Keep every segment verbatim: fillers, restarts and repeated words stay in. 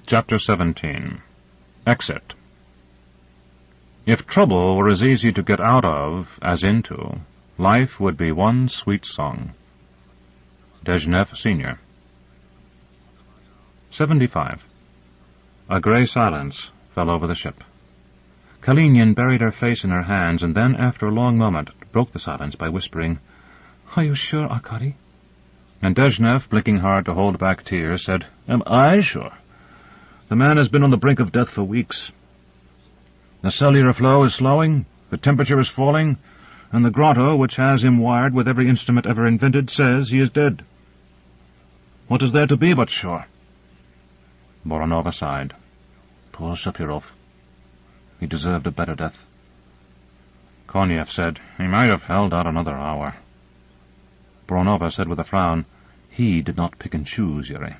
Chapter seventeen. Exit. If trouble were as easy to get out of as into, life would be one sweet song. Dezhnev, Senior. Seventy-five. A grey silence fell over the ship. Kalinin buried her face in her hands, and then, after a long moment, broke the silence by whispering, "Are you sure, Arkady?" And Dezhnev, blinking hard to hold back tears, said, "Am I sure? The man has been on the brink of death for weeks. The cellular flow is slowing, the temperature is falling, and the grotto, which has him wired with every instrument ever invented, says he is dead. What is there to be but sure?" Voronova sighed. Poor Shapirov. He deserved a better death. Konev said, "He might have held out another hour." Voronova said with a frown, "He did not pick and choose, Yuri."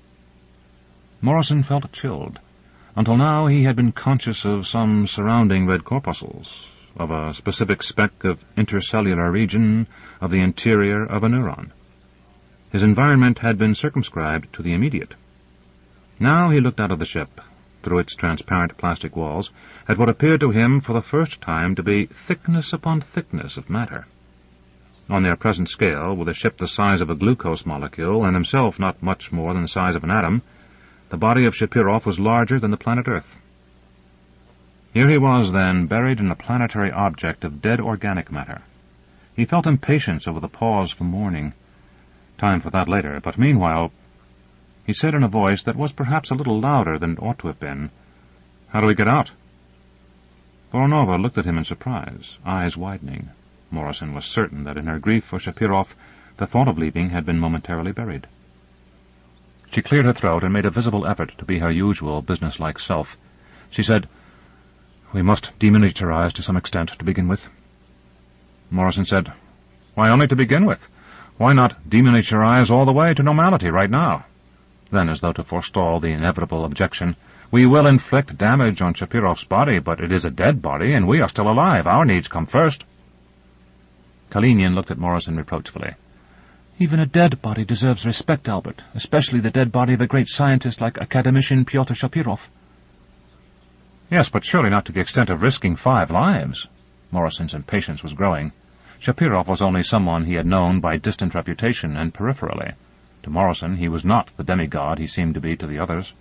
Morrison felt chilled. Until now he had been conscious of some surrounding red corpuscles, of a specific speck of intercellular region, of the interior of a neuron. His environment had been circumscribed to the immediate. Now he looked out of the ship, through its transparent plastic walls, at what appeared to him for the first time to be thickness upon thickness of matter. On their present scale, with a ship the size of a glucose molecule, and himself not much more than the size of an atom, the body of Shapirov was larger than the planet Earth. Here he was, then, buried in a planetary object of dead organic matter. He felt impatience over the pause for mourning. Time for that later, but meanwhile, he said in a voice that was perhaps a little louder than it ought to have been, "How do we get out?" Voronova looked at him in surprise, eyes widening. Morrison was certain that in her grief for Shapirov, the thought of leaving had been momentarily buried. She cleared her throat and made a visible effort to be her usual businesslike self. She said, "We must demilitarize to some extent to begin with." Morrison said, "Why only to begin with? Why not demilitarize all the way to normality right now?" Then, as though to forestall the inevitable objection, "We will inflict damage on Shapirov's body, but it is a dead body, and we are still alive. Our needs come first." Kalinin looked at Morrison reproachfully. "Even a dead body deserves respect, Albert, especially the dead body of a great scientist like academician Pyotr Shapirov." "Yes, but surely not to the extent of risking five lives." Morrison's impatience was growing. Shapirov was only someone he had known by distant reputation and peripherally. To Morrison he was not the demigod he seemed to be to the others.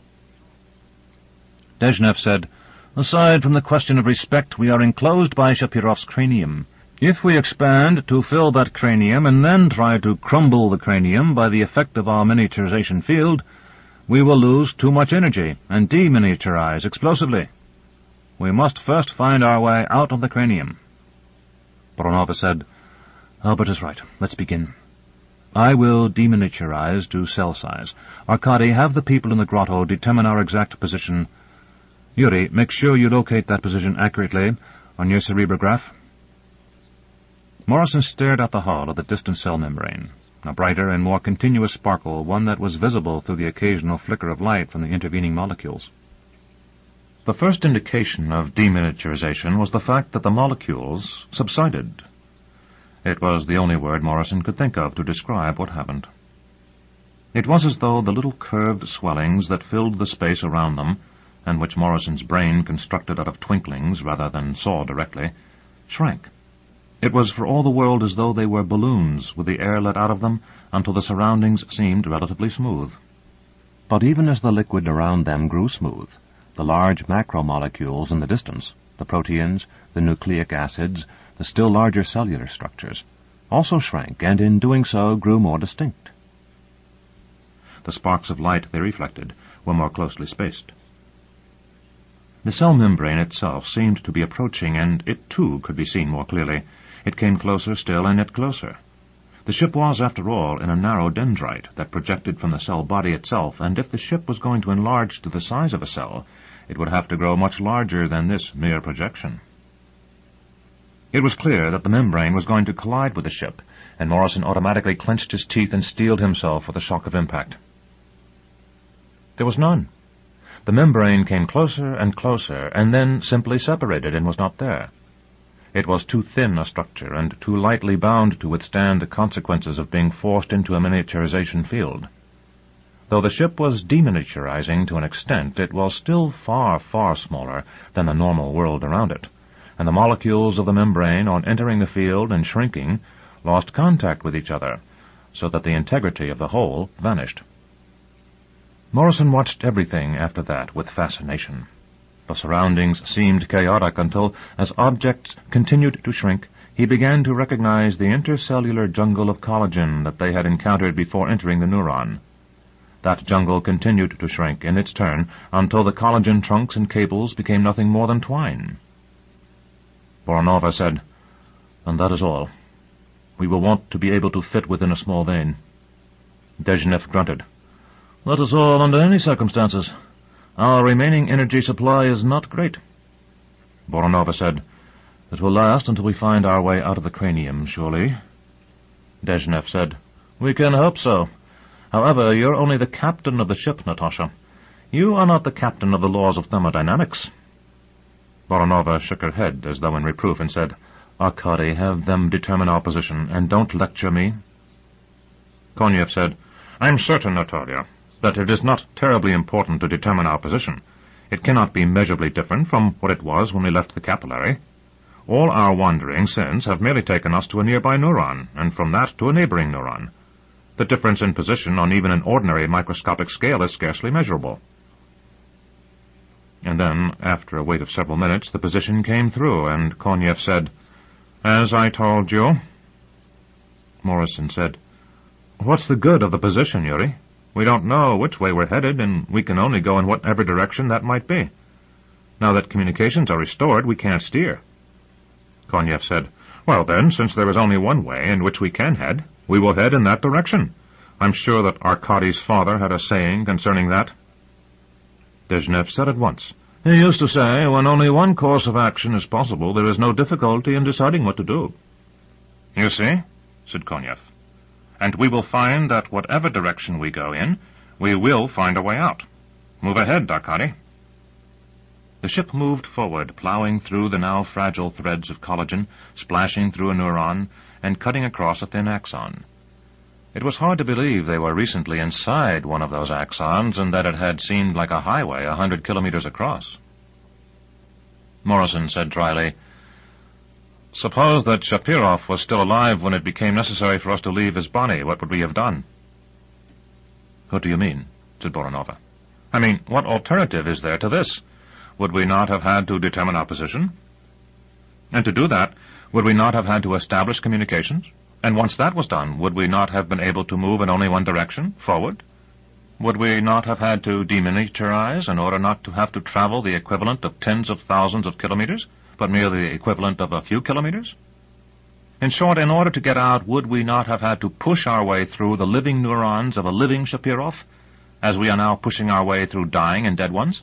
Dezhnev said, "Aside from the question of respect, we are enclosed by Shapirov's cranium. If we expand to fill that cranium and then try to crumble the cranium by the effect of our miniaturization field, we will lose too much energy and deminiaturize explosively. We must first find our way out of the cranium." Voronova said, "Albert is right. Let's begin. I will deminiaturize to cell size. Arkady, have the people in the grotto determine our exact position. Yuri, make sure you locate that position accurately on your cerebrograph." Morrison stared at the hull of the distant cell membrane, a brighter and more continuous sparkle, one that was visible through the occasional flicker of light from the intervening molecules. The first indication of deminiaturization was the fact that the molecules subsided. It was the only word Morrison could think of to describe what happened. It was as though the little curved swellings that filled the space around them, and which Morrison's brain constructed out of twinklings rather than saw directly, shrank. It was for all the world as though they were balloons with the air let out of them until the surroundings seemed relatively smooth. But even as the liquid around them grew smooth, the large macromolecules in the distance, the proteins, the nucleic acids, the still larger cellular structures, also shrank, and in doing so grew more distinct. The sparks of light they reflected were more closely spaced. The cell membrane itself seemed to be approaching, and it too could be seen more clearly. It came closer still, and yet closer. The ship was, after all, in a narrow dendrite that projected from the cell body itself, and if the ship was going to enlarge to the size of a cell, it would have to grow much larger than this mere projection. It was clear that the membrane was going to collide with the ship, and Morrison automatically clenched his teeth and steeled himself for the shock of impact. There was none. The membrane came closer and closer, and then simply separated and was not there. It was too thin a structure and too lightly bound to withstand the consequences of being forced into a miniaturization field. Though the ship was deminiaturizing to an extent, it was still far, far smaller than the normal world around it, and the molecules of the membrane, on entering the field and shrinking, lost contact with each other, so that the integrity of the whole vanished. Morrison watched everything after that with fascination. The surroundings seemed chaotic until, as objects continued to shrink, he began to recognize the intercellular jungle of collagen that they had encountered before entering the neuron. That jungle continued to shrink in its turn until the collagen trunks and cables became nothing more than twine. Voronova said, "And that is all. We will want to be able to fit within a small vein." Dezhnev grunted. "That is all under any circumstances. Our remaining energy supply is not great." Voronova said, "It will last until we find our way out of the cranium, surely." Dezhnev said, "We can hope so. However, you're only the captain of the ship, Natasha. You are not the captain of the laws of thermodynamics." Voronova shook her head as though in reproof and said, "Arkady, have them determine our position, and don't lecture me." Konyev said, "I'm certain, Natalia, that it is not terribly important to determine our position. It cannot be measurably different from what it was when we left the capillary. All our wanderings since have merely taken us to a nearby neuron, and from that to a neighboring neuron. The difference in position on even an ordinary microscopic scale is scarcely measurable." And then, after a wait of several minutes, the position came through, and Konyev said, "As I told you." Morrison said, "What's the good of the position, Yuri? We don't know which way we're headed, and we can only go in whatever direction that might be. Now that communications are restored, we can't steer." Konyev said, "Well then, since there is only one way in which we can head, we will head in that direction. I'm sure that Arkady's father had a saying concerning that." Dezhnev said at once, "He used to say, when only one course of action is possible, there is no difficulty in deciding what to do." "You see," said Konyev, "and we will find that whatever direction we go in, we will find a way out. Move ahead, Arkady." The ship moved forward, plowing through the now fragile threads of collagen, splashing through a neuron, and cutting across a thin axon. It was hard to believe they were recently inside one of those axons, and that it had seemed like a highway a hundred kilometers across. Morrison said dryly, "Suppose that Shapirov was still alive when it became necessary for us to leave his body. What would we have done?" "What do you mean?" said Voronova. "I mean, what alternative is there to this? Would we not have had to determine our position? And to do that, would we not have had to establish communications? And once that was done, would we not have been able to move in only one direction, forward? Would we not have had to deminiaturize in order not to have to travel the equivalent of tens of thousands of kilometers, but merely the equivalent of a few kilometers? In short, in order to get out, would we not have had to push our way through the living neurons of a living Shapirov, as we are now pushing our way through dying and dead ones?"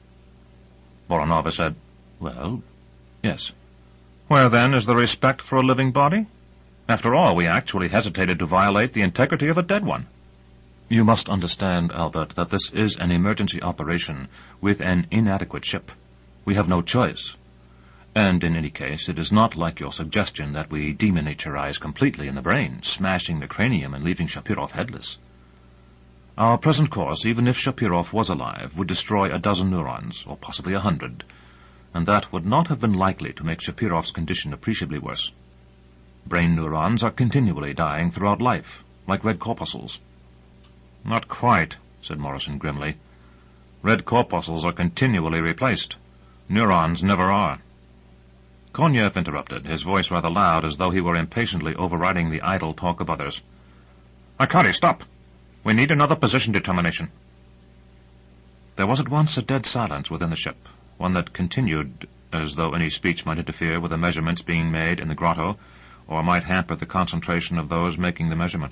Voronova said, "Well, yes." "Where, then, is the respect for a living body? After all, we actually hesitated to violate the integrity of a dead one." "You must understand, Albert, that this is an emergency operation with an inadequate ship. We have no choice. And in any case, it is not like your suggestion that we deminiaturize completely in the brain, smashing the cranium and leaving Shapirov headless. Our present course, even if Shapirov was alive, would destroy a dozen neurons, or possibly a hundred, and that would not have been likely to make Shapirov's condition appreciably worse. Brain neurons are continually dying throughout life, like red corpuscles." "Not quite," said Morrison grimly. "Red corpuscles are continually replaced. Neurons never are." Konyev interrupted, his voice rather loud, as though he were impatiently overriding the idle talk of others. "Arkady, stop! We need another position determination." There was at once a dead silence within the ship, one that continued as though any speech might interfere with the measurements being made in the grotto, or might hamper the concentration of those making the measurement.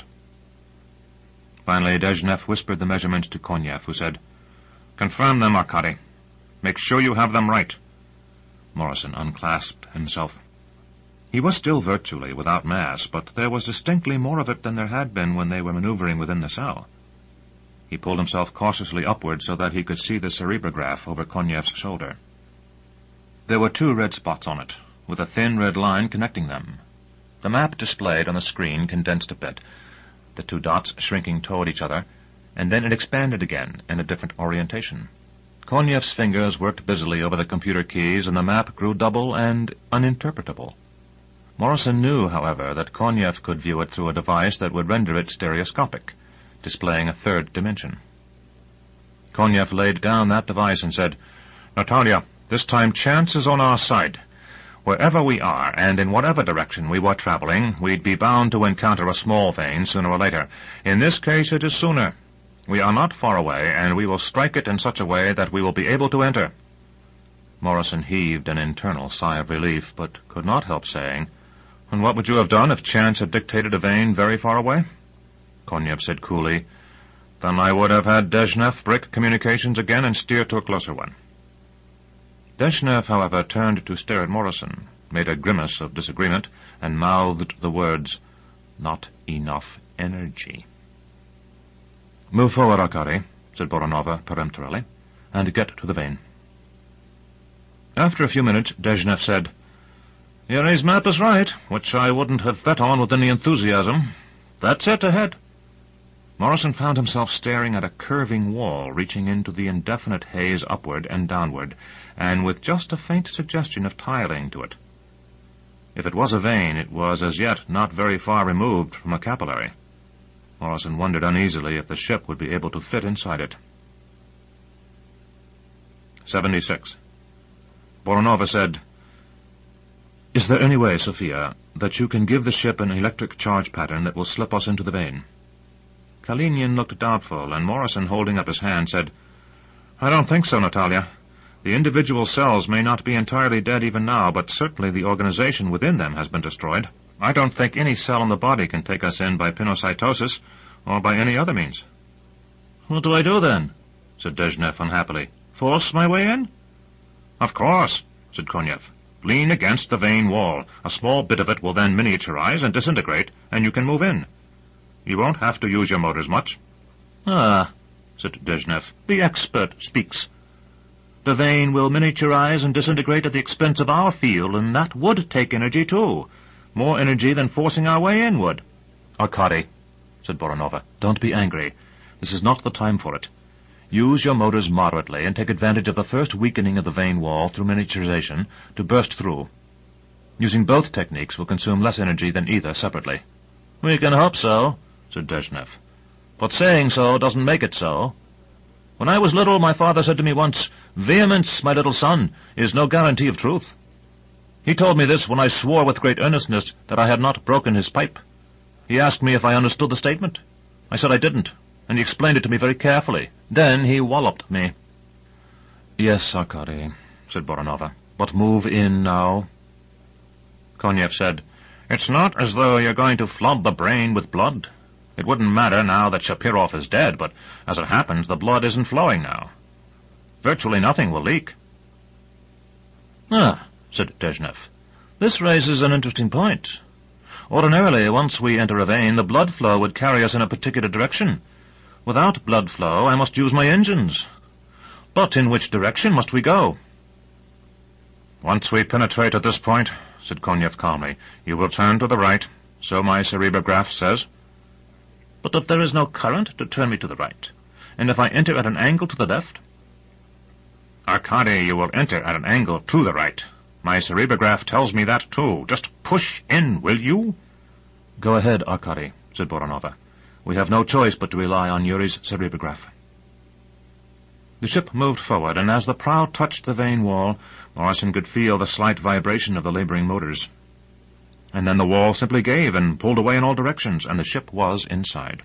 Finally, Dezhnev whispered the measurements to Konyev, who said, "Confirm them, Arkady. Make sure you have them right." Morrison unclasped himself. He was still virtually without mass, but there was distinctly more of it than there had been when they were maneuvering within the cell. He pulled himself cautiously upward so that he could see the cerebrograph over Konyev's shoulder. There were two red spots on it, with a thin red line connecting them. The map displayed on the screen condensed a bit, the two dots shrinking toward each other, and then it expanded again in a different orientation. Konyev's fingers worked busily over the computer keys, and the map grew double and uninterpretable. Morrison knew, however, that Konyev could view it through a device that would render it stereoscopic, displaying a third dimension. Konyev laid down that device and said, "Natalia, this time chance is on our side. Wherever we are, and in whatever direction we were traveling, we'd be bound to encounter a small vein sooner or later. In this case, it is sooner. We are not far away, and we will strike it in such a way that we will be able to enter." Morrison heaved an internal sigh of relief, but could not help saying, "And what would you have done if chance had dictated a vein very far away?" Konyev said coolly, "Then I would have had Dezhnev break communications again and steer to a closer one." Dezhnev, however, turned to stare at Morrison, made a grimace of disagreement, and mouthed the words, "Not enough energy." "Move forward, Arkady," said Voronova peremptorily, "and get to the vein." After a few minutes, Dezhnev said, "Yuri's map is right, which I wouldn't have bet on with any enthusiasm. That's it ahead." Morrison found himself staring at a curving wall reaching into the indefinite haze upward and downward, and with just a faint suggestion of tiling to it. If it was a vein, it was as yet not very far removed from a capillary. Morrison wondered uneasily if the ship would be able to fit inside it. seventy-six. Voronova said, "Is there any way, Sophia, that you can give the ship an electric charge pattern that will slip us into the vein?" Kalinin looked doubtful, and Morrison, holding up his hand, said, "I don't think so, Natalia. The individual cells may not be entirely dead even now, but certainly the organization within them has been destroyed. I don't think any cell in the body can take us in by pinocytosis or by any other means." "What do I do, then?" said Dezhnev unhappily. "Force my way in?" "Of course," said Konyev. "Lean against the vein wall. A small bit of it will then miniaturize and disintegrate, and you can move in. You won't have to use your motors much." "Ah," said Dezhnev, "the expert speaks. The vein will miniaturize and disintegrate at the expense of our field, and that would take energy, too. More energy than forcing our way in would." "Arkady," said Voronova, "don't be angry. This is not the time for it. Use your motors moderately and take advantage of the first weakening of the vein wall through miniaturization to burst through. Using both techniques will consume less energy than either separately." "We can hope so," said Dezhnev. "But saying so doesn't make it so. When I was little, my father said to me once, 'Vehemence, my little son, is no guarantee of truth.' He told me this when I swore with great earnestness that I had not broken his pipe. He asked me if I understood the statement. I said I didn't, and he explained it to me very carefully. Then he walloped me." "Yes, Arkady," said Voronova, "but move in now." Konyev said, "It's not as though you're going to flood the brain with blood. It wouldn't matter now that Shapirov is dead, but as it happens, the blood isn't flowing now. Virtually nothing will leak." "Ah," said Dezhnev, "this raises an interesting point. Ordinarily, once we enter a vein, the blood flow would carry us in a particular direction. Without blood flow, I must use my engines. But in which direction must we go?" "Once we penetrate at this point," said Konyev calmly, "you will turn to the right. So my cerebrograph says." "But if there is no current to turn me to the right, and if I enter at an angle to the left?" "Arkady, you will enter at an angle to the right. My cerebrograph tells me that, too. Just push in, will you?" "Go ahead, Arkady," said Voronova. "We have no choice but to rely on Yuri's cerebrograph." The ship moved forward, and as the prow touched the vein wall, Morrison could feel the slight vibration of the laboring motors. And then the wall simply gave and pulled away in all directions, and the ship was inside.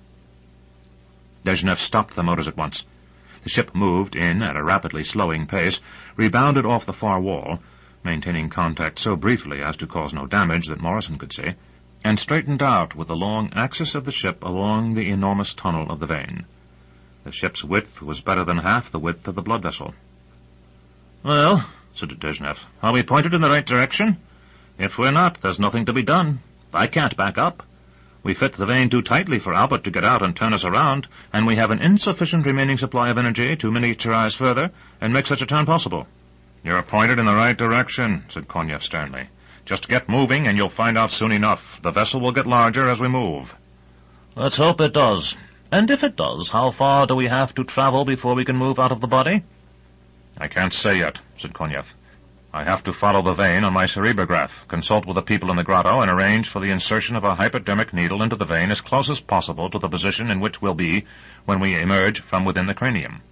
Dezhnev stopped the motors at once. The ship moved in at a rapidly slowing pace, rebounded off the far wall, maintaining contact so briefly as to cause no damage that Morrison could see, and straightened out with the long axis of the ship along the enormous tunnel of the vein. The ship's width was better than half the width of the blood vessel. "Well," said Dezhnev, "are we pointed in the right direction? If we're not, there's nothing to be done. I can't back up. We fit the vein too tightly for Albert to get out and turn us around, and we have an insufficient remaining supply of energy to miniaturize further and make such a turn possible." "You're pointed in the right direction," said Konyev sternly. "Just get moving, and you'll find out soon enough. The vessel will get larger as we move." "Let's hope it does," And if it does, how far do we have to travel before we can move out of the body? I can't say yet, said Konyev. I have to follow the vein on my cerebrograph, consult with the people in the grotto, and arrange for the insertion of a hypodermic needle into the vein as close as possible to the position in which we'll be when we emerge from within the cranium.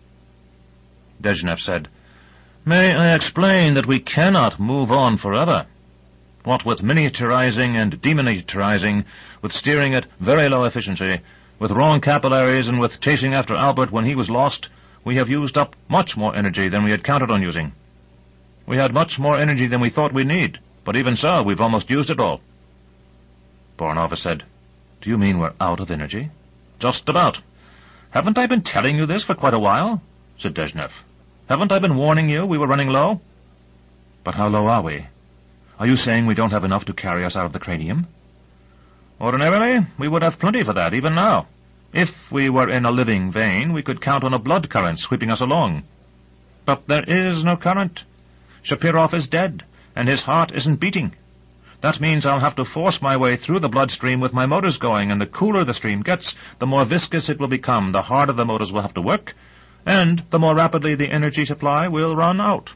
Dezhnev said, May I explain that we cannot move on forever? What with miniaturizing and deminiaturizing, with steering at very low efficiency, with wrong capillaries, and with chasing after Albert when he was lost, we have used up much more energy than we had counted on using. We had much more energy than we thought we'd need, but even so, we've almost used it all. Voronova said, Do you mean we're out of energy? Just about. Haven't I been telling you this for quite a while? Said Dezhnev. Haven't I been warning you we were running low? But how low are we? Are you saying we don't have enough to carry us out of the cranium? Ordinarily, we would have plenty for that, even now. If we were in a living vein, we could count on a blood current sweeping us along. But there is no current. Shapirov is dead, and his heart isn't beating. That means I'll have to force my way through the bloodstream with my motors going, and the cooler the stream gets, the more viscous it will become, the harder the motors will have to work, and the more rapidly the energy supply will run out.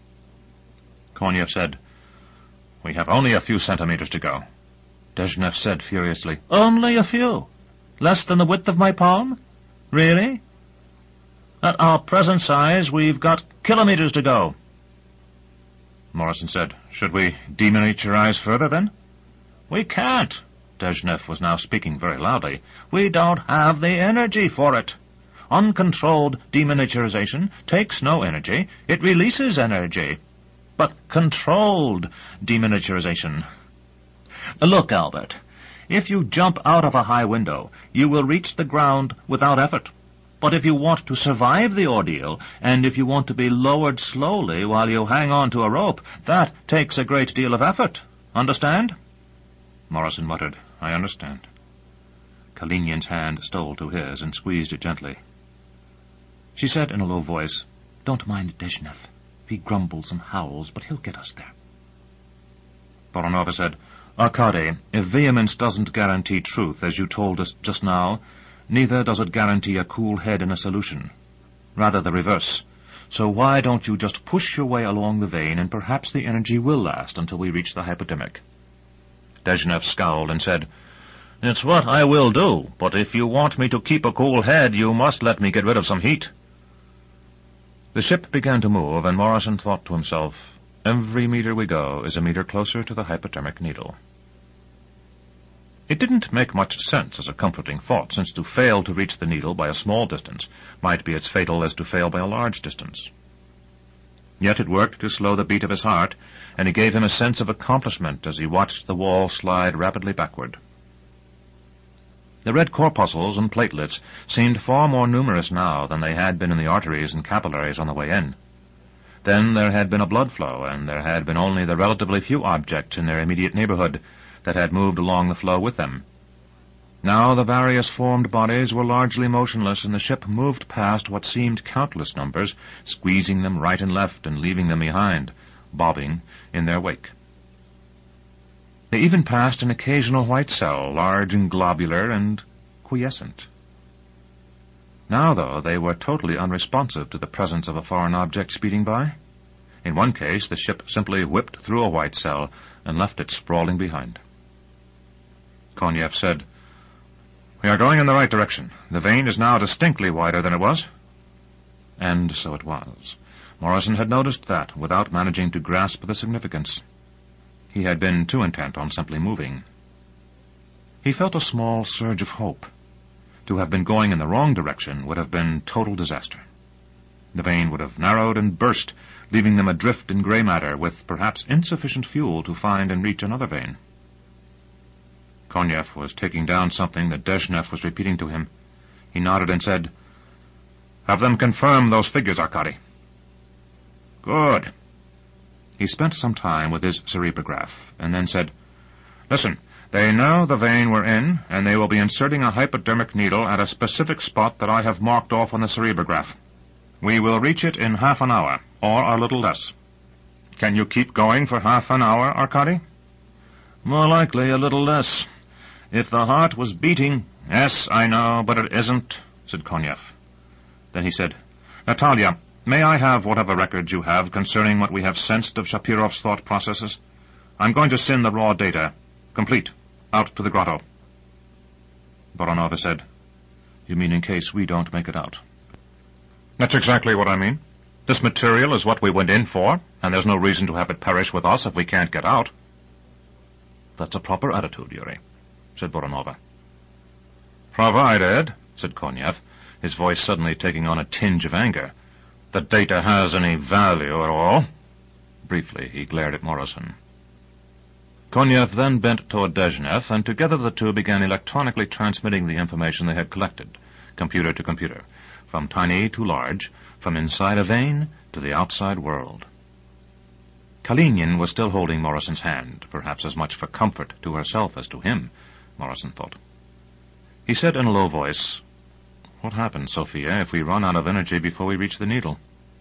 Konyev said, We have only a few centimeters to go. Dezhnev said furiously, Only a few? Less than the width of my palm? Really? At our present size, we've got kilometers to go. Morrison said, Should we deminiaturize further, then? We can't. Dezhnev was now speaking very loudly. We don't have the energy for it. Uncontrolled deminiaturization takes no energy. It releases energy. But controlled deminiaturization... Look, Albert, if you jump out of a high window, you will reach the ground without effort. But if you want to survive the ordeal, and if you want to be lowered slowly while you hang on to a rope, that takes a great deal of effort. Understand? Morrison muttered, I understand. Kalinin's hand stole to his and squeezed it gently. She said in a low voice, Don't mind Dezhnev. He grumbles and howls, but he'll get us there. Voronova said, Arkady, if vehemence doesn't guarantee truth, as you told us just now, neither does it guarantee a cool head in a solution. Rather the reverse. So why don't you just push your way along the vein, and perhaps the energy will last until we reach the hypodermic? Dezhnev scowled and said, It's what I will do, but if you want me to keep a cool head, you must let me get rid of some heat. The ship began to move, and Morrison thought to himself, Every meter we go is a meter closer to the hypodermic needle. It didn't make much sense as a comforting thought, since to fail to reach the needle by a small distance might be as fatal as to fail by a large distance. Yet it worked to slow the beat of his heart, and it gave him a sense of accomplishment as he watched the wall slide rapidly backward. The red corpuscles and platelets seemed far more numerous now than they had been in the arteries and capillaries on the way in. Then there had been a blood flow, and there had been only the relatively few objects in their immediate neighborhood that had moved along the flow with them. Now the various formed bodies were largely motionless, and the ship moved past what seemed countless numbers, squeezing them right and left and leaving them behind, bobbing in their wake. They even passed an occasional white cell, large and globular and quiescent. Now, though, they were totally unresponsive to the presence of a foreign object speeding by. In one case, the ship simply whipped through a white cell and left it sprawling behind. Konyev said, We are going in the right direction. The vein is now distinctly wider than it was. And so it was. Morrison had noticed that, without managing to grasp the significance. He had been too intent on simply moving. He felt a small surge of hope. To have been going in the wrong direction would have been total disaster. The vein would have narrowed and burst, leaving them adrift in gray matter, with perhaps insufficient fuel to find and reach another vein. Konyev was taking down something that Dezhnev was repeating to him. He nodded and said, Have them confirm those figures, Arkady. Good. He spent some time with his cerebrograph, and then said, Listen, they know the vein we're in, and they will be inserting a hypodermic needle at a specific spot that I have marked off on the cerebrograph. We will reach it in half an hour, or a little less. Can you keep going for half an hour, Arkady? More likely a little less. If the heart was beating, Yes, I know, but it isn't, said Konyev. Then he said, Natalia, may I have whatever records you have concerning what we have sensed of Shapirov's thought processes? I'm going to send the raw data, complete, out to the grotto. Voronova said, You mean in case we don't make it out? That's exactly what I mean. This material is what we went in for, and there's no reason to have it perish with us if we can't get out. That's a proper attitude, Yuri, said Voronova. Provided, said Konyev, his voice suddenly taking on a tinge of anger, the data has any value at all. Briefly, he glared at Morrison. Konyev then bent toward Dezhnev, and together the two began electronically transmitting the information they had collected, computer to computer, from tiny to large, from inside a vein to the outside world. Kalinin was still holding Morrison's hand, perhaps as much for comfort to herself as to him, Morrison thought. He said in a low voice, What happens, Sophia, if we run out of energy before we reach the needle?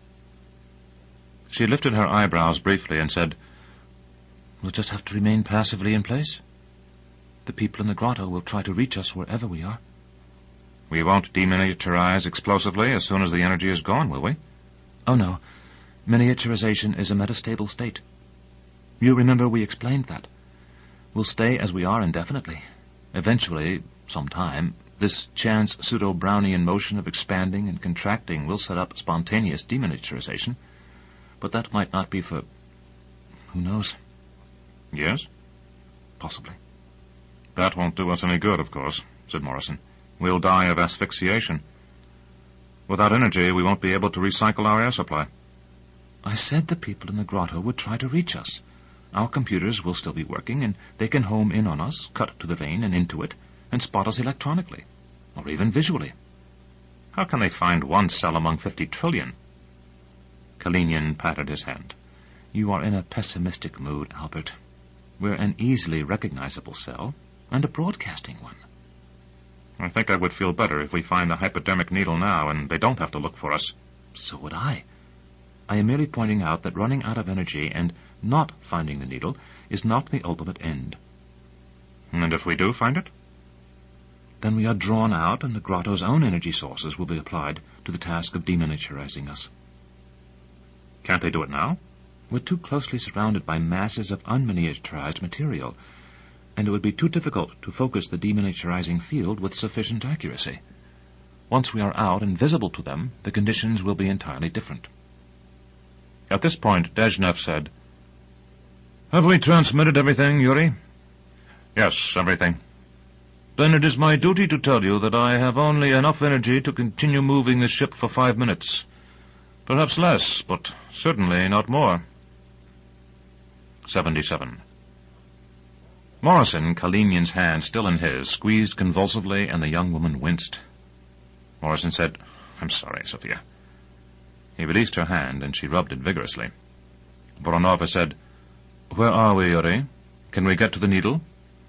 She lifted her eyebrows briefly and said, We'll just have to remain passively in place. The people in the grotto will try to reach us wherever we are. We won't deminiaturize explosively as soon as the energy is gone, will we? Oh, no. Miniaturization is a metastable state. You remember we explained that. We'll stay as we are indefinitely. Eventually, sometime, this chance pseudo-Brownian motion of expanding and contracting will set up spontaneous deminiaturization. But that might not be for... who knows? Yes? Possibly. That won't do us any good, of course, said Morrison. We'll die of asphyxiation. Without energy, we won't be able to recycle our air supply. I said the people in the grotto would try to reach us. Our computers will still be working, and they can home in on us, cut to the vein and into it, and spot us electronically, or even visually. How can they find one cell among fifty trillion? Kalinin patted his hand. You are in a pessimistic mood, Albert. We're an easily recognizable cell, and a broadcasting one. I think I would feel better if we find the hypodermic needle now, and they don't have to look for us. So would I. I am merely pointing out that running out of energy and not finding the needle is not the ultimate end. And if we do find it? Then we are drawn out, and the grotto's own energy sources will be applied to the task of deminiaturizing us. Can't they do it now? We're too closely surrounded by masses of unminiaturized material, and it would be too difficult to focus the deminiaturizing field with sufficient accuracy. Once we are out and visible to them, the conditions will be entirely different. At this point, Dezhnev said, Have we transmitted everything, Yuri? Yes, everything. Then it is my duty to tell you that I have only enough energy to continue moving the ship for five minutes. Perhaps less, but certainly not more. seventy-seven. Morrison, Kalinin's hand still in his, squeezed convulsively, and the young woman winced. Morrison said, I'm sorry, Sophia. He released her hand, and she rubbed it vigorously. Voronova said, Where are we, Yuri? Can we get to the needle?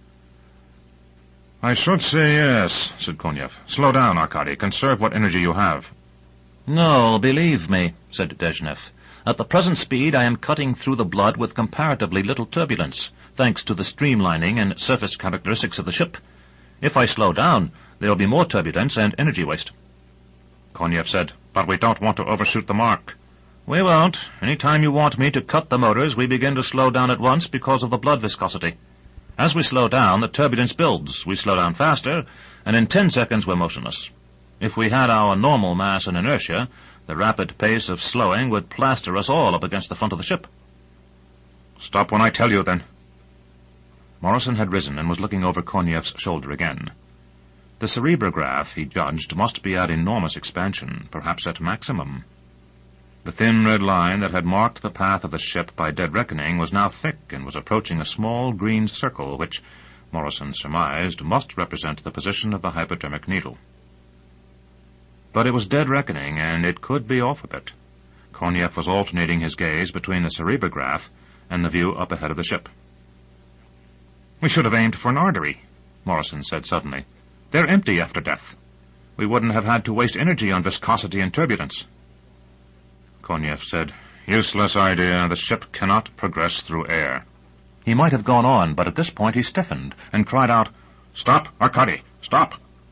I should say yes, said Konyev. Slow down, Arkady. Conserve what energy you have. No, believe me, said Dezhnev. At the present speed, I am cutting through the blood with comparatively little turbulence, thanks to the streamlining and surface characteristics of the ship. If I slow down, there will be more turbulence and energy waste. Konyev said, But we don't want to overshoot the mark. We won't. Any time you want me to cut the motors, we begin to slow down at once because of the blood viscosity. As we slow down, the turbulence builds. We slow down faster, and in ten seconds we're motionless. If we had our normal mass and inertia, the rapid pace of slowing would plaster us all up against the front of the ship. Stop when I tell you, then. Morrison had risen and was looking over Konyev's shoulder again. The cerebrograph, he judged, must be at enormous expansion, perhaps at maximum. The thin red line that had marked the path of the ship by dead reckoning was now thick and was approaching a small green circle which, Morrison surmised, must represent the position of the hypodermic needle. But it was dead reckoning, and it could be off a bit. Konyev was alternating his gaze between the cerebrograph and the view up ahead of the ship. We should have aimed for an artery, Morrison said suddenly. They're empty after death. We wouldn't have had to waste energy on viscosity and turbulence. Konyev said, Useless idea. The ship cannot progress through air. He might have gone on, but at this point he stiffened and cried out, Stop, Arkady, stop!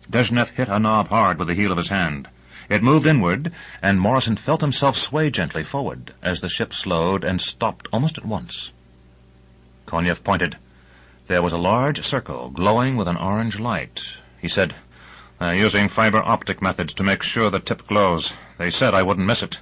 Dezhnev hit a knob hard with the heel of his hand. It moved inward, and Morrison felt himself sway gently forward as the ship slowed and stopped almost at once. Konyev pointed. There was a large circle glowing with an orange light. He said, "They're using fiber optic methods to make sure the tip glows. They said I wouldn't miss it."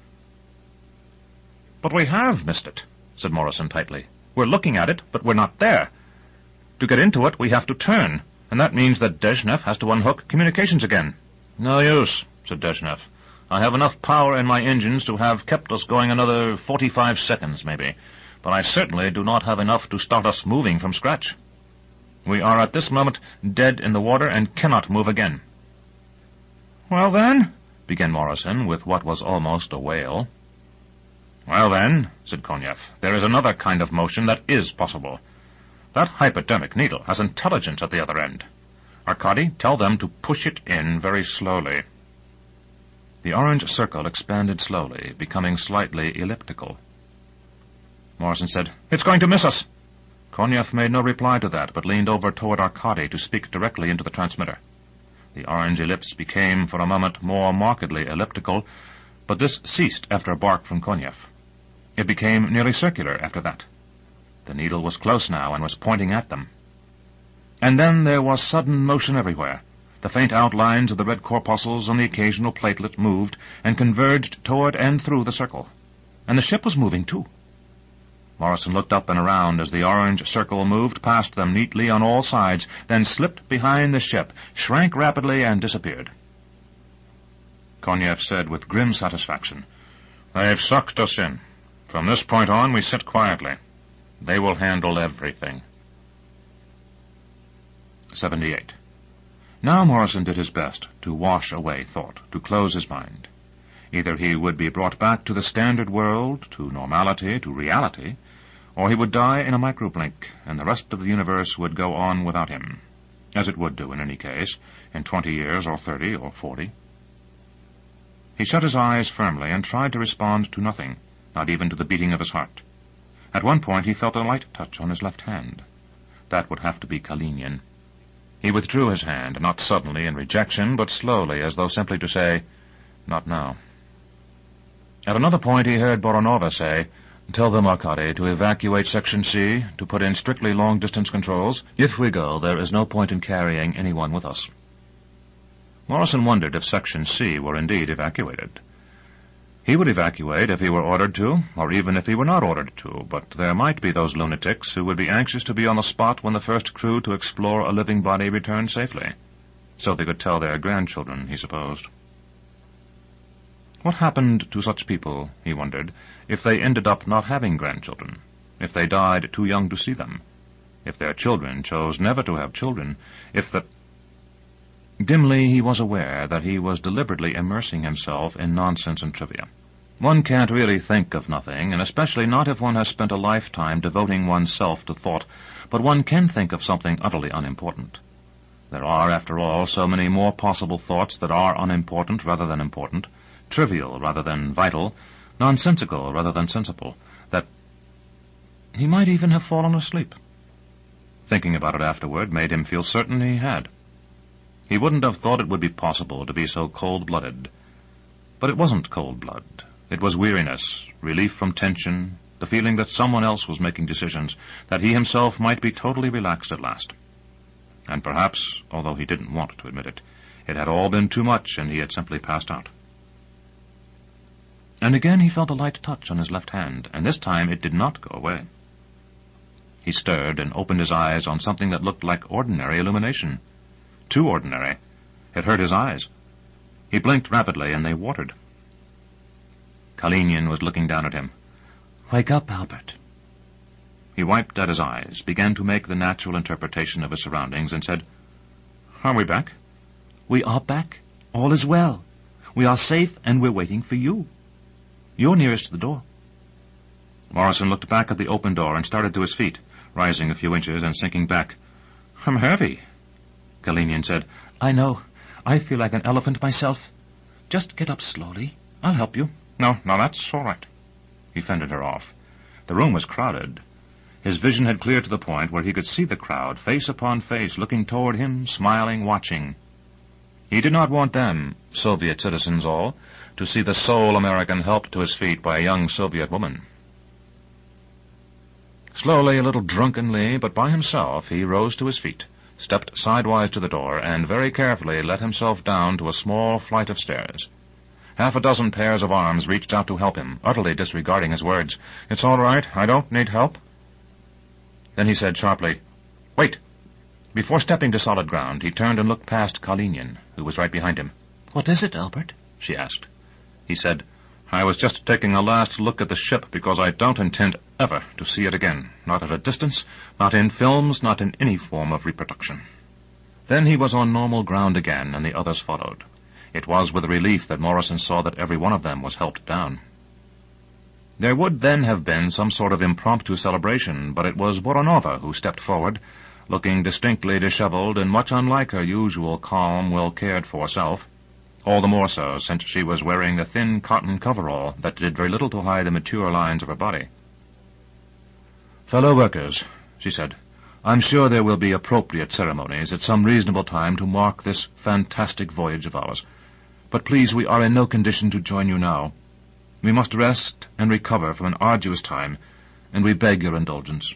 "But we have missed it," said Morrison tightly. "We're looking at it, but we're not there. To get into it, we have to turn, and that means that Dezhnev has to unhook communications again." "No use," said Dezhnev. "I have enough power in my engines to have kept us going another forty-five seconds, maybe, but I certainly do not have enough to start us moving from scratch. We are at this moment dead in the water and cannot move again." "Well, then," began Morrison with what was almost a wail. "Well, then," said Konyev, "there is another kind of motion that is possible. That hypodermic needle has intelligence at the other end. Arkady, tell them to push it in very slowly." The orange circle expanded slowly, becoming slightly elliptical. Morrison said, "It's going to miss us." Konyev made no reply to that, but leaned over toward Arkady to speak directly into the transmitter. The orange ellipse became, for a moment, more markedly elliptical, but this ceased after a bark from Konyev. It became nearly circular after that. The needle was close now and was pointing at them. And then there was sudden motion everywhere. The faint outlines of the red corpuscles on the occasional platelet moved and converged toward and through the circle. And the ship was moving, too. Morrison looked up and around as the orange circle moved past them neatly on all sides, then slipped behind the ship, shrank rapidly, and disappeared. Konyev said with grim satisfaction, "They've sucked us in. From this point on, we sit quietly. They will handle everything." seventy-eight. Now Morrison did his best to wash away thought, to close his mind. Either he would be brought back to the standard world, to normality, to reality, or he would die in a microblink, and the rest of the universe would go on without him, as it would do in any case, in twenty years or thirty or forty. He shut his eyes firmly and tried to respond to nothing, not even to the beating of his heart. At one point he felt a light touch on his left hand. That would have to be Kalinin. He withdrew his hand, not suddenly in rejection, but slowly, as though simply to say, "Not now." At another point he heard Voronova say, "Tell them, Arkady, to evacuate Section C, to put in strictly long-distance controls. If we go, there is no point in carrying anyone with us." Morrison wondered if Section C were indeed evacuated. He would evacuate if he were ordered to, or even if he were not ordered to, but there might be those lunatics who would be anxious to be on the spot when the first crew to explore a living body returned safely, so they could tell their grandchildren, he supposed. What happened to such people, he wondered, if they ended up not having grandchildren, if they died too young to see them, if their children chose never to have children, if the... Dimly he was aware that he was deliberately immersing himself in nonsense and trivia. One can't really think of nothing, and especially not if one has spent a lifetime devoting oneself to thought, but one can think of something utterly unimportant. There are, after all, so many more possible thoughts that are unimportant rather than important, trivial rather than vital, nonsensical rather than sensible, that he might even have fallen asleep. Thinking about it afterward made him feel certain he had. He wouldn't have thought it would be possible to be so cold-blooded. But it wasn't cold blood. It was weariness, relief from tension, the feeling that someone else was making decisions, that he himself might be totally relaxed at last. And perhaps, although he didn't want to admit it, it had all been too much and he had simply passed out. And again he felt a light touch on his left hand, and this time it did not go away. He stirred and opened his eyes on something that looked like ordinary illumination. Too ordinary. It hurt his eyes. He blinked rapidly, and they watered. Kalinin was looking down at him. "Wake up, Albert." He wiped at his eyes, began to make the natural interpretation of his surroundings, and said, "Are we back?" "We are back. All is well. We are safe, and we're waiting for you. You're nearest to the door." Morrison looked back at the open door and started to his feet, rising a few inches and sinking back. "I'm heavy," Kalinin said. "I know. I feel like an elephant myself. Just get up slowly. I'll help you." "No, no, that's all right." He fended her off. The room was crowded. His vision had cleared to the point where he could see the crowd, face upon face, looking toward him, smiling, watching. He did not want them, Soviet citizens all, to see the sole American helped to his feet by a young Soviet woman. Slowly, a little drunkenly, but by himself, he rose to his feet, stepped sidewise to the door, and very carefully let himself down to a small flight of stairs. Half a dozen pairs of arms reached out to help him, utterly disregarding his words. "It's all right. I don't need help." Then he said sharply, "Wait." Before stepping to solid ground, he turned and looked past Kalinin, who was right behind him. "What is it, Albert?" she asked. He said, "I was just taking a last look at the ship because I don't intend ever to see it again, not at a distance, not in films, not in any form of reproduction." Then he was on normal ground again, and the others followed. It was with relief that Morrison saw that every one of them was helped down. There would then have been some sort of impromptu celebration, but it was Voronova who stepped forward, looking distinctly disheveled and much unlike her usual calm, well-cared-for self, all the more so since she was wearing a thin cotton coverall that did very little to hide the mature lines of her body. "Fellow workers," she said, "I'm sure there will be appropriate ceremonies at some reasonable time to mark this fantastic voyage of ours. But please, we are in no condition to join you now. We must rest and recover from an arduous time, and we beg your indulgence."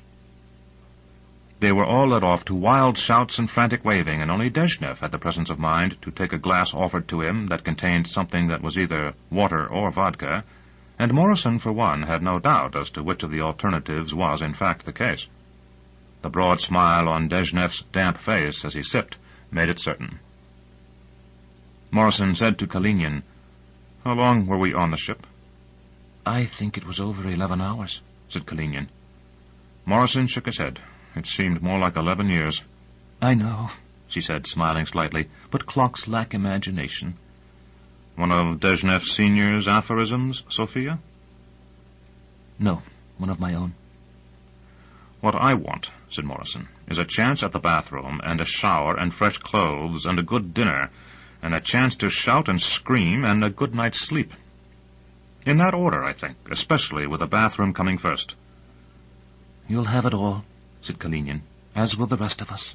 They were all led off to wild shouts and frantic waving, and only Dezhnev had the presence of mind to take a glass offered to him that contained something that was either water or vodka, and Morrison, for one, had no doubt as to which of the alternatives was in fact the case. The broad smile on Dezhnev's damp face as he sipped made it certain. Morrison said to Kalinin, "How long were we on the ship?" "I think it was over eleven hours," said Kalinin. Morrison shook his head. It seemed more like eleven years. "I know," she said, smiling slightly, "but clocks lack imagination." "One of Dezhnev Senior's aphorisms, Sophia?" "No, one of my own." "What I want," said Morrison, "is a chance at the bathroom, and a shower, and fresh clothes, and a good dinner, and a chance to shout and scream, and a good night's sleep. In that order, I think, especially with the bathroom coming first." "You'll have it all," said Kalinin, "as will the rest of us."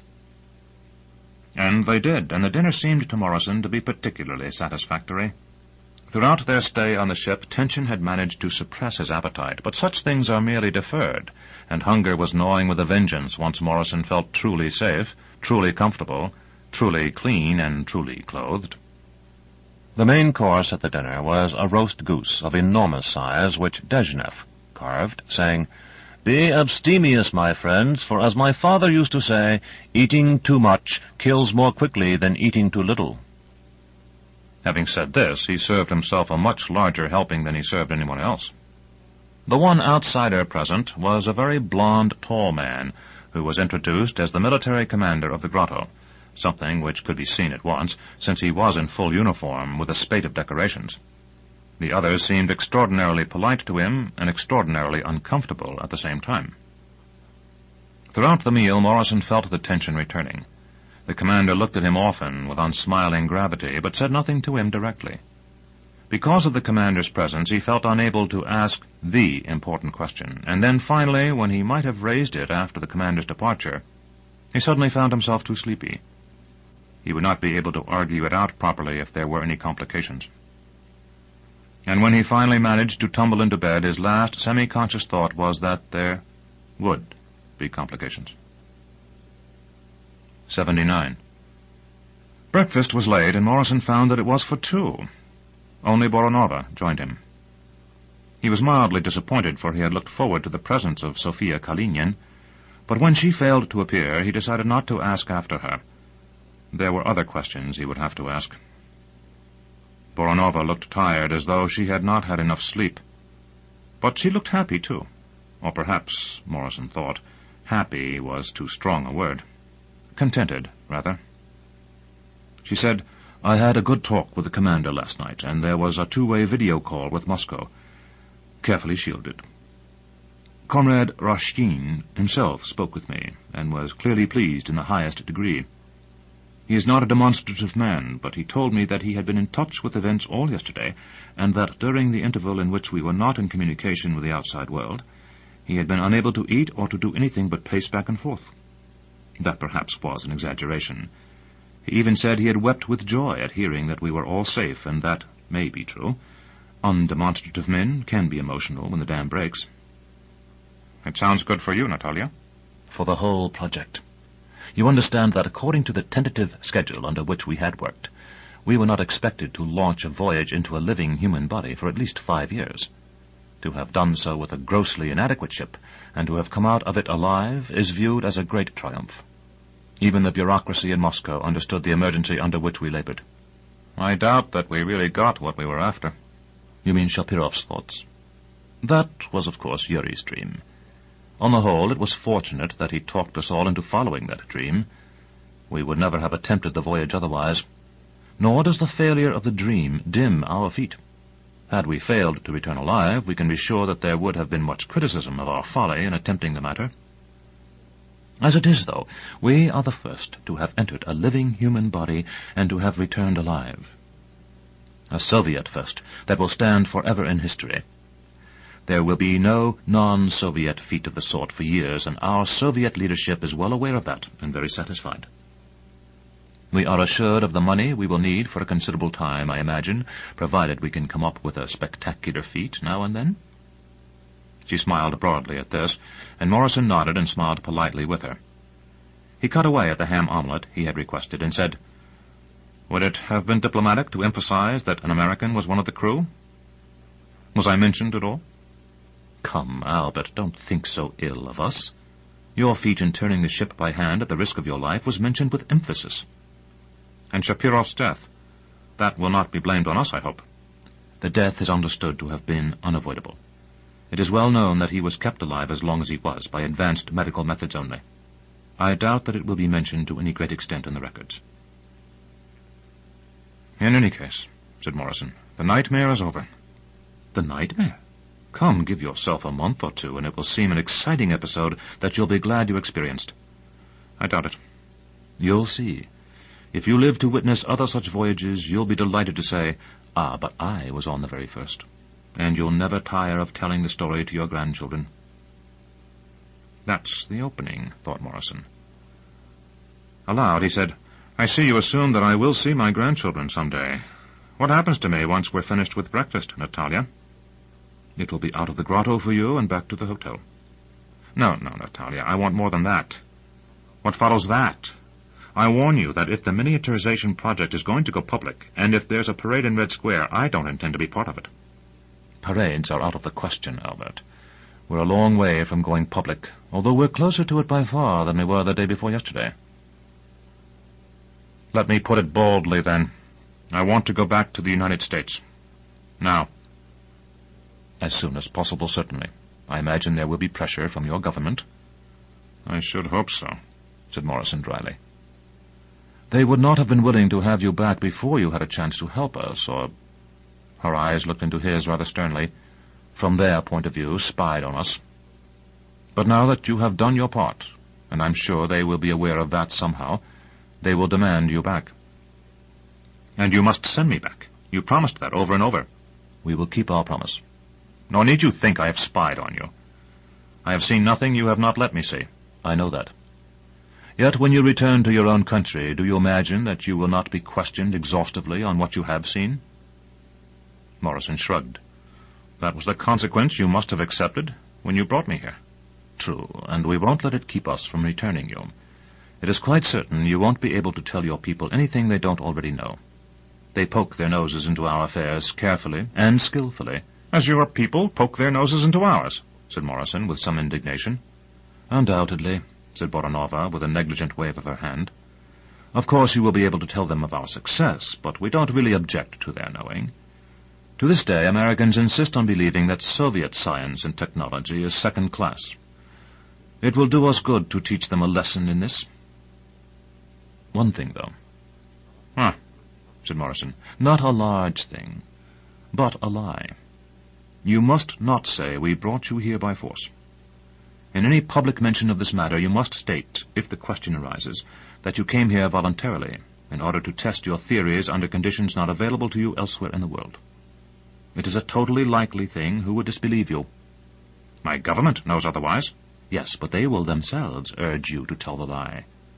And they did, and the dinner seemed to Morrison to be particularly satisfactory. Throughout their stay on the ship, tension had managed to suppress his appetite, but such things are merely deferred, and hunger was gnawing with a vengeance once Morrison felt truly safe, truly comfortable, truly clean, and truly clothed. The main course at the dinner was a roast goose of enormous size, which Dezhnev carved, saying, "Be abstemious, my friends, for as my father used to say, eating too much kills more quickly than eating too little." Having said this, he served himself a much larger helping than he served anyone else. The one outsider present was a very blond, tall man, who was introduced as the military commander of the grotto, something which could be seen at once, since he was in full uniform with a spate of decorations. The others seemed extraordinarily polite to him and extraordinarily uncomfortable at the same time. Throughout the meal, Morrison felt the tension returning. The commander looked at him often with unsmiling gravity, but said nothing to him directly. Because of the commander's presence, he felt unable to ask the important question, and then finally, when he might have raised it after the commander's departure, he suddenly found himself too sleepy. He would not be able to argue it out properly if there were any complications. And when he finally managed to tumble into bed, his last semi-conscious thought was that there would be complications. seventy-nine. Breakfast was late, and Morrison found that it was for two. Only Voronova joined him. He was mildly disappointed, for he had looked forward to the presence of Sophia Kalinin, but when she failed to appear, he decided not to ask after her. There were other questions he would have to ask. Voronova looked tired, as though she had not had enough sleep. But she looked happy, too. Or perhaps, Morrison thought, happy was too strong a word. Contented, rather. She said, "I had a good talk with the commander last night, and there was a two-way video call with Moscow, carefully shielded. Comrade Rashkin himself spoke with me, and was clearly pleased in the highest degree. He is not a demonstrative man, but he told me that he had been in touch with events all yesterday, and that during the interval in which we were not in communication with the outside world, he had been unable to eat or to do anything but pace back and forth. That perhaps was an exaggeration. He even said he had wept with joy at hearing that we were all safe, and that may be true. Undemonstrative men can be emotional when the dam breaks. It sounds good for you, Natalia. For the whole project. You understand that according to the tentative schedule under which we had worked, we were not expected to launch a voyage into a living human body for at least five years. To have done so with a grossly inadequate ship, and to have come out of it alive, is viewed as a great triumph. Even the bureaucracy in Moscow understood the emergency under which we labored. I doubt that we really got what we were after. You mean Shapirov's thoughts? That was, of course, Yuri's dream. On the whole, it was fortunate that he talked us all into following that dream. We would never have attempted the voyage otherwise. Nor does the failure of the dream dim our feat. Had we failed to return alive, we can be sure that there would have been much criticism of our folly in attempting the matter. As it is, though, we are the first to have entered a living human body and to have returned alive. A Soviet first that will stand forever in history. There will be no non-Soviet feat of the sort for years, and our Soviet leadership is well aware of that and very satisfied. We are assured of the money we will need for a considerable time, I imagine, provided we can come up with a spectacular feat now and then. She smiled broadly at this, and Morrison nodded and smiled politely with her. He cut away at the ham omelette he had requested and said, "Would it have been diplomatic to emphasize that an American was one of the crew? Was I mentioned at all?" "Come, Albert, don't think so ill of us. Your feat in turning the ship by hand at the risk of your life was mentioned with emphasis." "And Shapirov's death? That will not be blamed on us, I hope." "The death is understood to have been unavoidable. It is well known that he was kept alive as long as he was, by advanced medical methods only. I doubt that it will be mentioned to any great extent in the records." "In any case," said Morrison, "the nightmare is over." "The nightmare? Come, give yourself a month or two, and it will seem an exciting episode that you'll be glad you experienced." "I doubt it." "You'll see. If you live to witness other such voyages, you'll be delighted to say, 'Ah, but I was on the very first.' And you'll never tire of telling the story to your grandchildren." "That's the opening," thought Morrison. Aloud, he said, "I see you assume that I will see my grandchildren some day. What happens to me once we're finished with breakfast, Natalia?" "It will be out of the grotto for you and back to the hotel." "No, no, Natalia, I want more than that. What follows that? I warn you that if the miniaturization project is going to go public, and if there's a parade in Red Square, I don't intend to be part of it." "Parades are out of the question, Albert. We're a long way from going public, although we're closer to it by far than we were the day before yesterday." "Let me put it boldly, then. I want to go back to the United States. Now." "As soon as possible, certainly. I imagine there will be pressure from your government." "I should hope so," said Morrison dryly. "They would not have been willing to have you back before you had a chance to help us, or—" Her eyes looked into his rather sternly. "From their point of view, spied on us. But now that you have done your part, and I'm sure they will be aware of that somehow, they will demand you back." "And you must send me back. You promised that over and over." "We will keep our promise." "Nor need you think I have spied on you. I have seen nothing you have not let me see." "I know that. Yet when you return to your own country, do you imagine that you will not be questioned exhaustively on what you have seen?" Morrison shrugged. "That was the consequence you must have accepted when you brought me here." "True, and we won't let it keep us from returning you. It is quite certain you won't be able to tell your people anything they don't already know. They poke their noses into our affairs carefully and skillfully." "As your people poke their noses into ours," said Morrison with some indignation. "Undoubtedly," said Voronova with a negligent wave of her hand. "Of course you will be able to tell them of our success, but we don't really object to their knowing. To this day, Americans insist on believing that Soviet science and technology is second class. It will do us good to teach them a lesson in this. One thing, though." "Huh," said Morrison. "Not a large thing, but a lie. You must not say we brought you here by force. In any public mention of this matter, you must state, if the question arises, that you came here voluntarily, in order to test your theories under conditions not available to you elsewhere in the world. It is a totally likely thing who would disbelieve you." "My government knows otherwise." "Yes, but they will themselves urge you to tell the lie.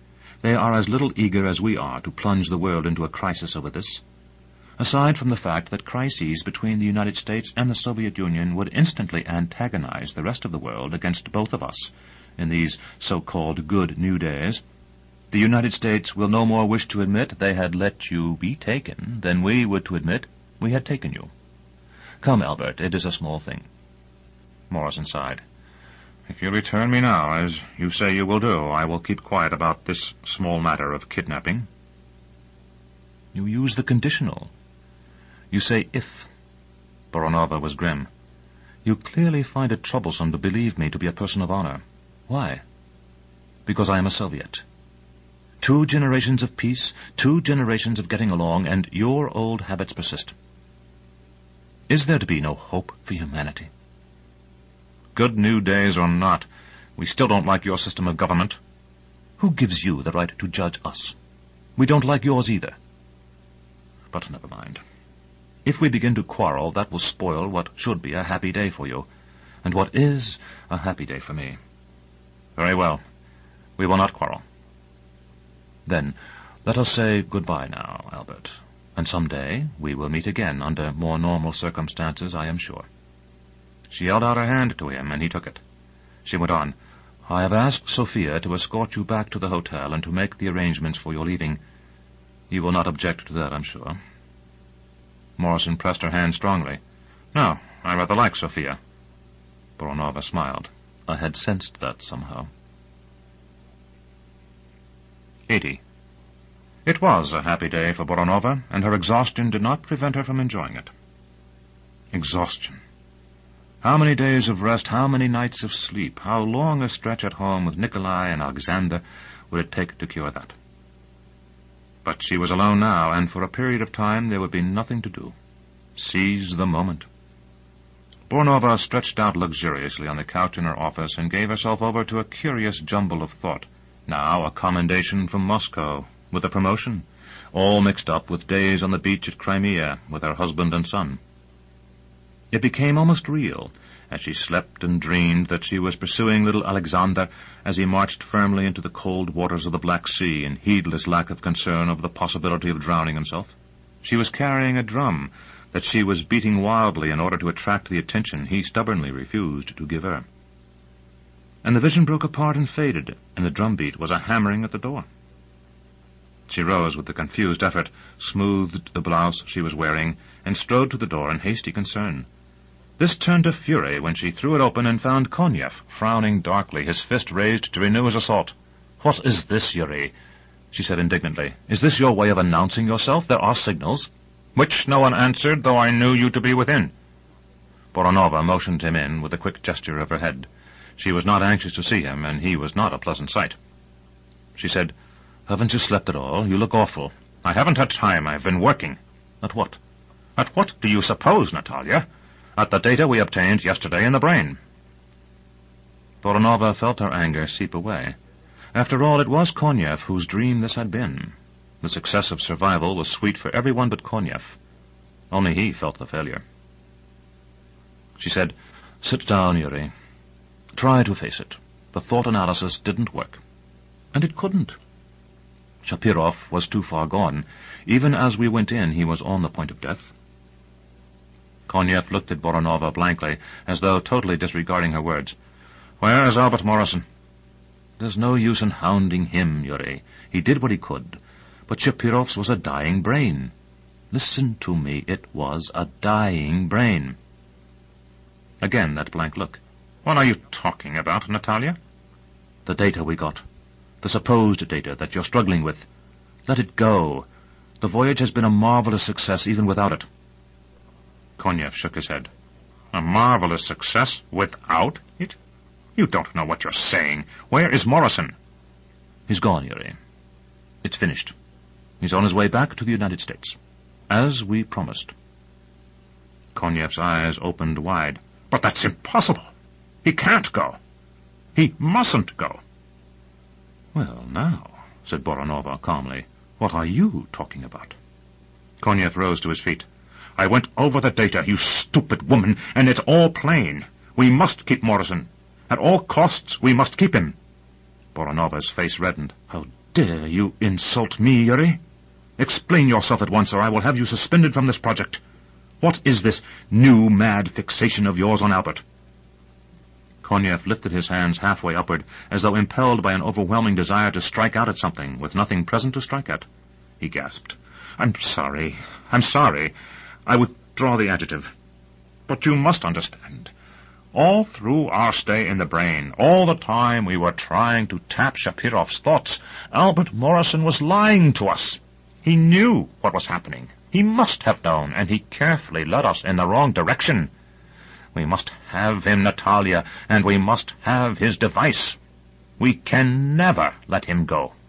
They are as little eager as we are to plunge the world into a crisis over this. Aside from the fact that crises between the United States and the Soviet Union would instantly antagonize the rest of the world against both of us in these so-called good new days, the United States will no more wish to admit they had let you be taken than we would to admit we had taken you. Come, Albert, it is a small thing. Morrison sighed. If you return me now, as you say you will do, I will keep quiet about this small matter of kidnapping. You use the conditional. You say if. Voronova was grim. You clearly find it troublesome to believe me to be a person of honor. Why? Because I am a Soviet. Two generations of peace, two generations of getting along, and your old habits persist. Is there to be no hope for humanity? Good new days or not, we still don't like your system of government. Who gives you the right to judge us? We don't like yours either. But never mind. If we begin to quarrel, that will spoil what should be a happy day for you, and what is a happy day for me. Very well. We will not quarrel. Then let us say goodbye now, Albert, and some day we will meet again under more normal circumstances, I am sure. She held out her hand to him, and he took it. She went on, I have asked Sophia to escort you back to the hotel and to make the arrangements for your leaving. You will not object to that, I'm sure. Morrison pressed her hand strongly. No, I rather like Sophia. Voronova smiled. I had sensed that somehow. Eighty. It was a happy day for Voronova, and her exhaustion did not prevent her from enjoying it. Exhaustion. How many days of rest, how many nights of sleep, how long a stretch at home with Nikolai and Alexander would it take to cure that? But she was alone now, and for a period of time there would be nothing to do. Seize the moment. Voronova stretched out luxuriously on the couch in her office and gave herself over to a curious jumble of thought. Now a commendation from Moscow, with a promotion, all mixed up with days on the beach at Crimea with her husband and son. It became almost real, as she slept and dreamed, that she was pursuing little Alexander as he marched firmly into the cold waters of the Black Sea in heedless lack of concern over the possibility of drowning himself. She was carrying a drum that she was beating wildly in order to attract the attention he stubbornly refused to give her. And the vision broke apart and faded, and the drumbeat was a hammering at the door. She rose with a confused effort, smoothed the blouse she was wearing, and strode to the door in hasty concern. This turned to fury when she threw it open and found Konyev frowning darkly, his fist raised to renew his assault. "What is this, Yuri?" she said indignantly. "Is this your way of announcing yourself? There are signals." "Which no one answered, though I knew you to be within." Voronova motioned him in with a quick gesture of her head. She was not anxious to see him, and he was not a pleasant sight. She said, "Haven't you slept at all? You look awful." "I haven't had time. I've been working." "At what?" "At what do you suppose, Natalia? At the data we obtained yesterday in the brain." Voronova felt her anger seep away. After all, it was Konyev whose dream this had been. The success of survival was sweet for everyone but Konyev. Only he felt the failure. She said, "Sit down, Yuri. Try to face it. The thought analysis didn't work." And it couldn't. Shapirov was too far gone. Even as we went in, he was on the point of death. Konyev looked at Voronova blankly, as though totally disregarding her words. "Where is Albert Morrison?" "There's no use in hounding him, Yuri. He did what he could. But Shapirov's was a dying brain. Listen to me, it was a dying brain." Again that blank look. "What are you talking about, Natalia?" "The data we got. The supposed data that you're struggling with. Let it go. The voyage has been a marvelous success even without it." Konyev shook his head. "A marvelous success without it? You don't know what you're saying. Where is Morrison?" "He's gone, Yuri. It's finished. He's on his way back to the United States, as we promised." Konyev's eyes opened wide. "But that's impossible. He can't go. He mustn't go." "Well, now," said Voronova calmly, "what are you talking about?" Konyev rose to his feet. "I went over the data, you stupid woman, and it's all plain. We must keep Morrison. At all costs, we must keep him." Voronova's face reddened. "How dare you insult me, Yuri? Explain yourself at once, or I will have you suspended from this project. What is this new mad fixation of yours on Albert?" Konyev lifted his hands halfway upward, as though impelled by an overwhelming desire to strike out at something, with nothing present to strike at. He gasped. "I'm sorry. I'm sorry. I withdraw the adjective. But you must understand. All through our stay in the brain, all the time we were trying to tap Shapirov's thoughts, Albert Morrison was lying to us. He knew what was happening. He must have known, and he carefully led us in the wrong direction. We must have him, Natalia, and we must have his device. We can never let him go."